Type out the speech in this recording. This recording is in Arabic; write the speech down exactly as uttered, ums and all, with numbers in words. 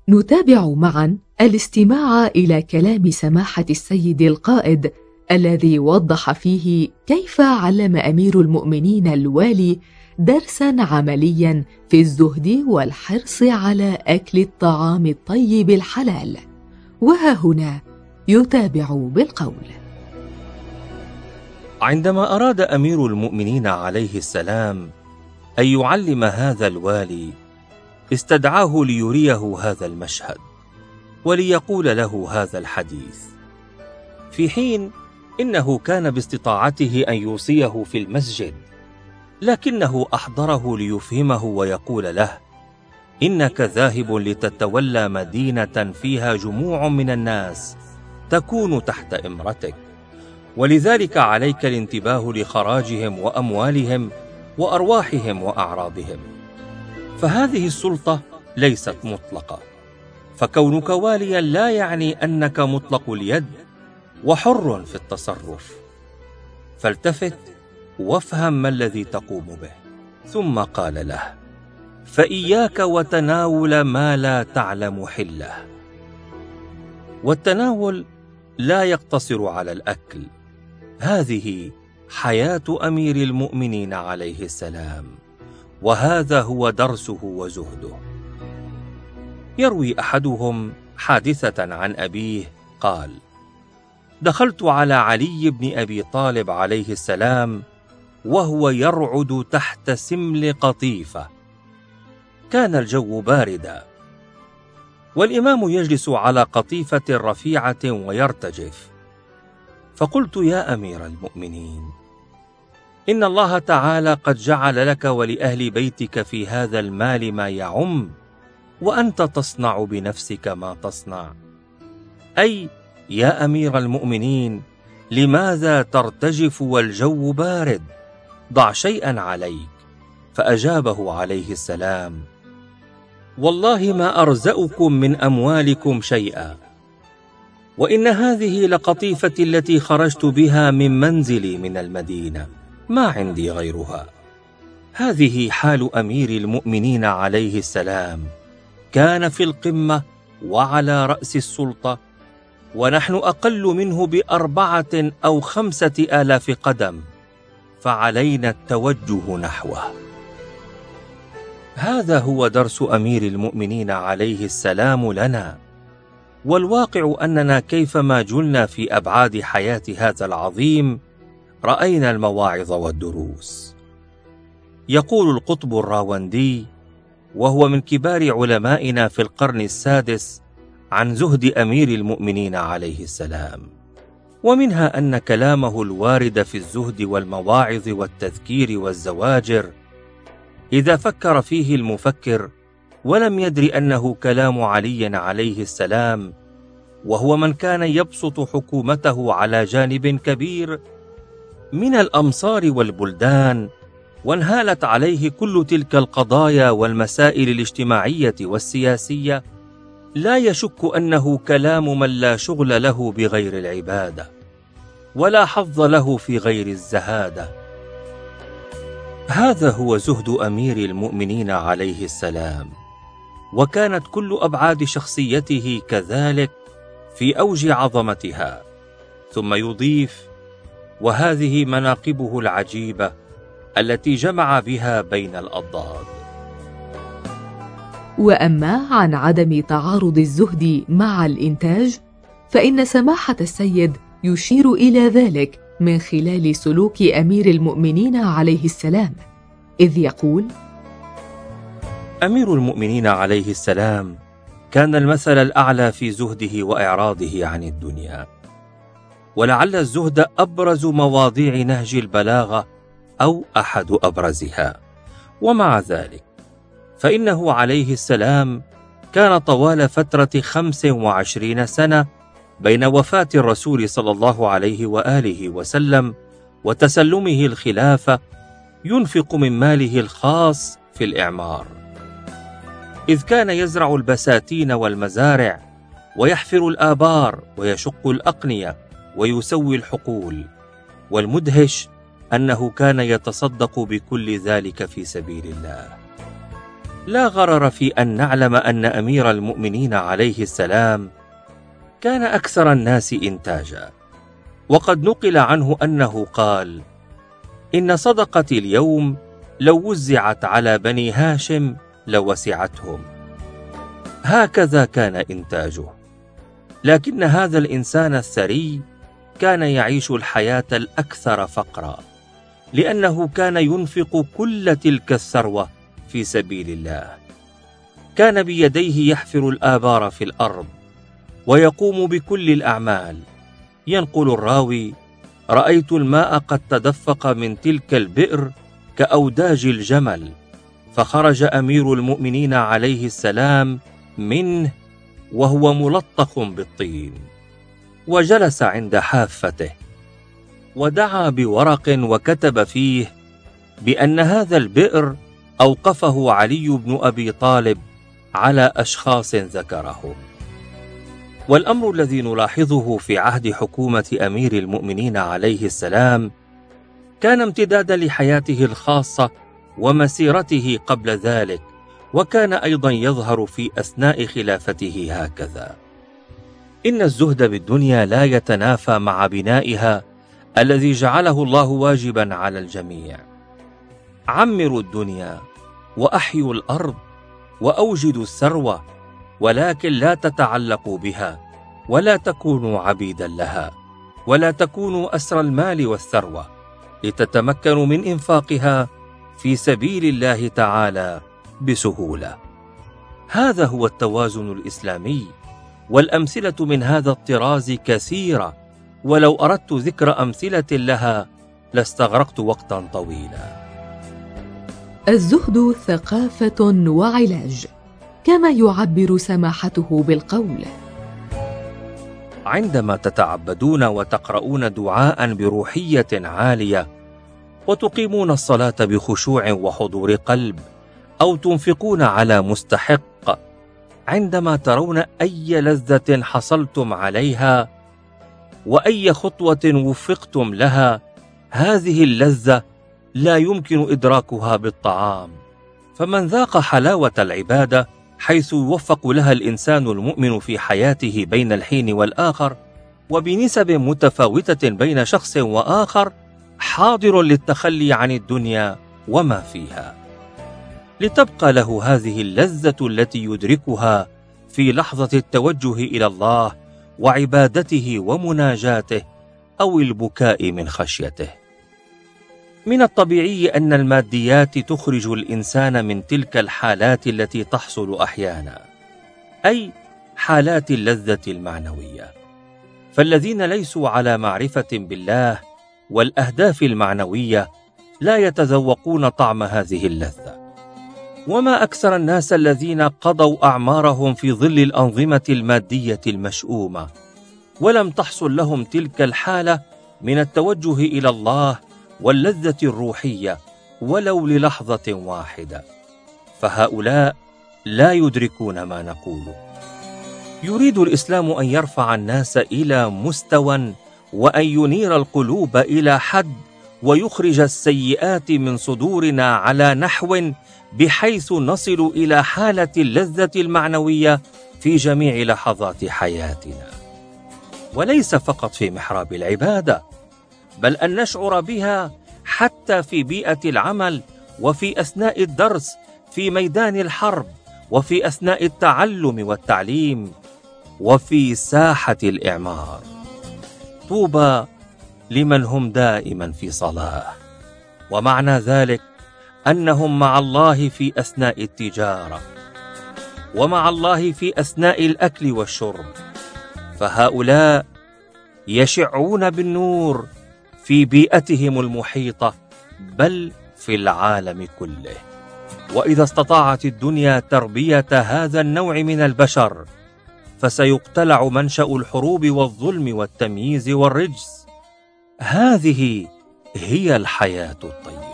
نتابع معا الاستماع إلى كلام سماحة السيد القائد الذي وضح فيه كيف علم أمير المؤمنين الوالي درسا عمليا في الزهد والحرص على أكل الطعام الطيب الحلال. وها هنا يتابع بالقول: عندما أراد أمير المؤمنين عليه السلام أن يعلم هذا الوالي، استدعاه ليريه هذا المشهد وليقول له هذا الحديث، في حين إنه كان باستطاعته أن يوصيه في المسجد، لكنه أحضره ليفهمه ويقول له: إنك ذاهب لتتولى مدينة فيها جموع من الناس تكون تحت إمرتك، ولذلك عليك الانتباه لخراجهم وأموالهم وأرواحهم وأعراضهم. فهذه السلطة ليست مطلقة، فكونك واليا لا يعني أنك مطلق اليد وحر في التصرف، فالتفت وافهم ما الذي تقوم به. ثم قال له: فإياك وتناول ما لا تعلم حله. والتناول لا يقتصر على الأكل، هذه حياة أمير المؤمنين عليه السلام، وهذا هو درسه وزهده. يروي أحدهم حادثة عن أبيه قال: دخلت على علي بن أبي طالب عليه السلام وهو يرعد تحت سمل قطيفة، كان الجو باردا، والإمام يجلس على قطيفة رفيعة ويرتجف، فقلت: يا أمير المؤمنين، إن الله تعالى قد جعل لك ولأهل بيتك في هذا المال ما يعم، وأنت تصنع بنفسك ما تصنع، أي يا أمير المؤمنين، لماذا ترتجف والجو بارد؟ ضع شيئا عليك. فأجابه عليه السلام: والله ما أرزأكم من أموالكم شيئا، وإن هذه لقطيفتي التي خرجت بها من منزلي من المدينة، ما عندي غيرها. هذه حال أمير المؤمنين عليه السلام، كان في القمة وعلى رأس السلطة، ونحن أقل منه بأربعة أو خمسة آلاف قدم، فعلينا التوجه نحوه. هذا هو درس أمير المؤمنين عليه السلام لنا، والواقع أننا كيفما جلنا في أبعاد حياة هذا العظيم رأينا المواعظ والدروس. يقول القطب الراوندي، وهو من كبار علمائنا في القرن السادس، عن زهد أمير المؤمنين عليه السلام، ومنها أن كلامه الوارد في الزهد والمواعظ والتذكير والزواجر، إذا فكر فيه المفكر ولم يدر أنه كلام علي عليه السلام، وهو من كان يبسط حكومته على جانب كبير من الأمصار والبلدان، وانهالت عليه كل تلك القضايا والمسائل الاجتماعية والسياسية، لا يشك أنه كلام من لا شغل له بغير العبادة، ولا حظ له في غير الزهادة. هذا هو زهد أمير المؤمنين عليه السلام، وكانت كل أبعاد شخصيته كذلك في أوج عظمتها. ثم يضيف: وهذه مناقبه العجيبة التي جمع بها بين الأضداد. وأما عن عدم تعارض الزهد مع الإنتاج، فإن سماحة السيد يشير إلى ذلك من خلال سلوك أمير المؤمنين عليه السلام، إذ يقول: أمير المؤمنين عليه السلام كان المثل الأعلى في زهده وإعراضه عن الدنيا، ولعل الزهد أبرز مواضيع نهج البلاغة أو أحد أبرزها. ومع ذلك فإنه عليه السلام كان طوال فترة خمس وعشرين سنة بين وفاة الرسول صلى الله عليه وآله وسلم وتسلمه الخلافة ينفق من ماله الخاص في الإعمار، إذ كان يزرع البساتين والمزارع، ويحفر الآبار، ويشق الأقنية، ويسوي الحقول. والمدهش أنه كان يتصدق بكل ذلك في سبيل الله. لا غرر في أن نعلم أن أمير المؤمنين عليه السلام كان أكثر الناس إنتاجا، وقد نقل عنه أنه قال: إن صدقتي اليوم لو وزعت على بني هاشم لوسعتهم. هكذا كان إنتاجه. لكن هذا الإنسان الثري كان يعيش الحياة الأكثر فقرا، لأنه كان ينفق كل تلك الثروة في سبيل الله. كان بيديه يحفر الآبار في الأرض ويقوم بكل الأعمال. ينقل الراوي: رأيت الماء قد تدفق من تلك البئر كأوداج الجمل، فخرج أمير المؤمنين عليه السلام منه وهو ملطخ بالطين، وجلس عند حافته، ودعا بورق وكتب فيه بأن هذا البئر أوقفه علي بن أبي طالب على أشخاص ذكرهم. والأمر الذي نلاحظه في عهد حكومة أمير المؤمنين عليه السلام كان امتدادا لحياته الخاصة ومسيرته قبل ذلك، وكان أيضا يظهر في أثناء خلافته هكذا. إن الزهد بالدنيا لا يتنافى مع بنائها الذي جعله الله واجبا على الجميع. عمروا الدنيا وأحيوا الأرض وأوجدوا الثروة، ولكن لا تتعلقوا بها، ولا تكونوا عبيدا لها، ولا تكونوا أسرى المال والثروة، لتتمكنوا من إنفاقها في سبيل الله تعالى بسهولة. هذا هو التوازن الإسلامي، والأمثلة من هذا الطراز كثيرة، ولو أردت ذكر أمثلة لها لاستغرقت وقتا طويلا. الزهد ثقافة وعلاج، كما يعبر سماحته بالقول: عندما تتعبدون وتقرؤون دعاء بروحية عالية، وتقيمون الصلاة بخشوع وحضور قلب، أو تنفقون على مستحق، عندما ترون أي لذة حصلتم عليها وأي خطوة وفقتم لها، هذه اللذة لا يمكن إدراكها بالطعام. فمن ذاق حلاوة العبادة حيث يوفق لها الإنسان المؤمن في حياته بين الحين والآخر، وبنسب متفاوتة بين شخص وآخر، حاضر للتخلي عن الدنيا وما فيها، لتبقى له هذه اللذة التي يدركها في لحظة التوجه إلى الله وعبادته ومناجاته، أو البكاء من خشيته. من الطبيعي أن الماديات تخرج الإنسان من تلك الحالات التي تحصل أحيانا، أي حالات اللذة المعنوية. فالذين ليسوا على معرفة بالله والأهداف المعنوية لا يتذوقون طعم هذه اللذة. وما أكثر الناس الذين قضوا أعمارهم في ظل الأنظمة المادية المشؤومة، ولم تحصل لهم تلك الحالة من التوجه إلى الله واللذة الروحية ولو للحظة واحدة. فهؤلاء لا يدركون ما نقول. يريد الإسلام أن يرفع الناس إلى مستوى، وأن ينير القلوب إلى حد، ويخرج السيئات من صدورنا على نحو بحيث نصل إلى حالة اللذة المعنوية في جميع لحظات حياتنا، وليس فقط في محراب العبادة، بل أن نشعر بها حتى في بيئة العمل، وفي أثناء الدرس، في ميدان الحرب، وفي أثناء التعلم والتعليم، وفي ساحة الإعمار. طوبى لمن هم دائما في صلاة، ومعنى ذلك أنهم مع الله في أثناء التجارة، ومع الله في أثناء الأكل والشرب. فهؤلاء يشعون بالنور في بيئتهم المحيطة، بل في العالم كله. وإذا استطاعت الدنيا تربية هذا النوع من البشر، فسيقتلع منشأ الحروب والظلم والتمييز والرجس. هذه هي الحياة الطيبة.